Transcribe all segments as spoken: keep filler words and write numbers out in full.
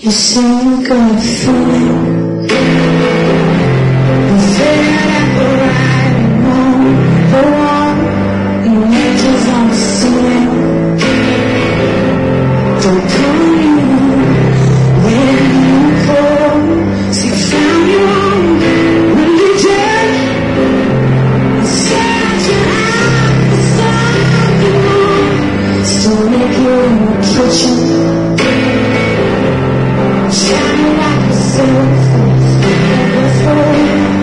You seem good feeling. You said that the right one, the one you angels on the ceiling. Don't call you when you fall. See, you found your own religion. You said you have the something more. Still make you in the kitchen. Shining like a silver before.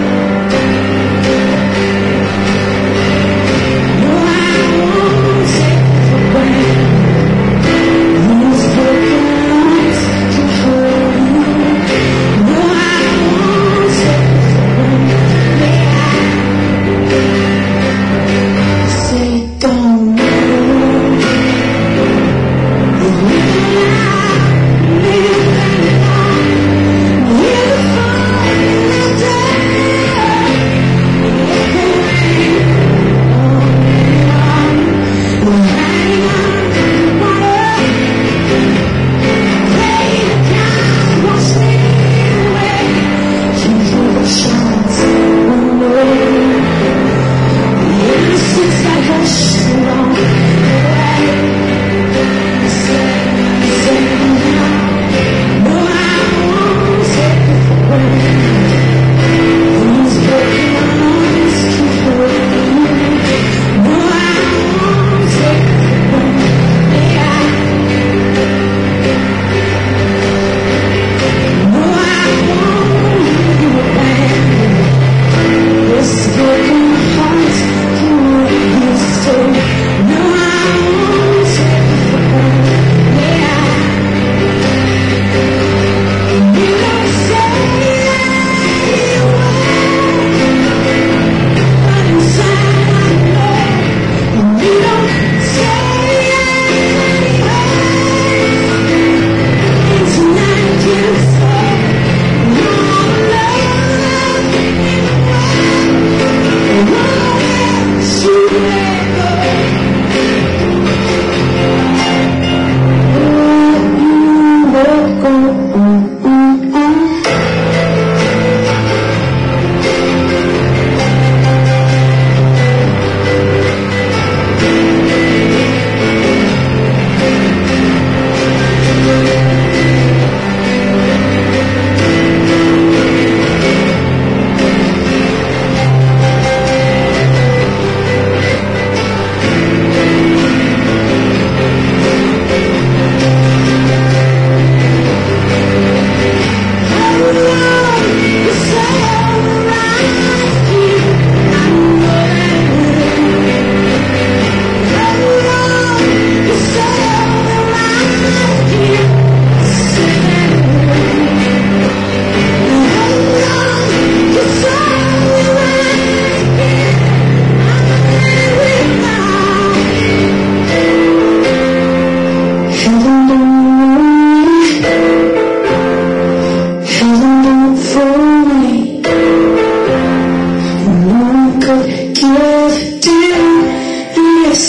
No, I won't take it for granted. These broken hearts can hold you. No, I won't take it for granted. Say don't know. You live out, live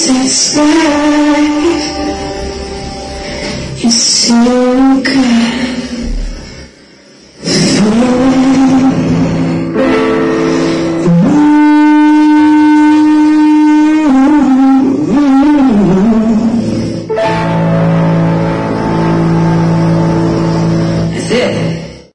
it's life. You seem good.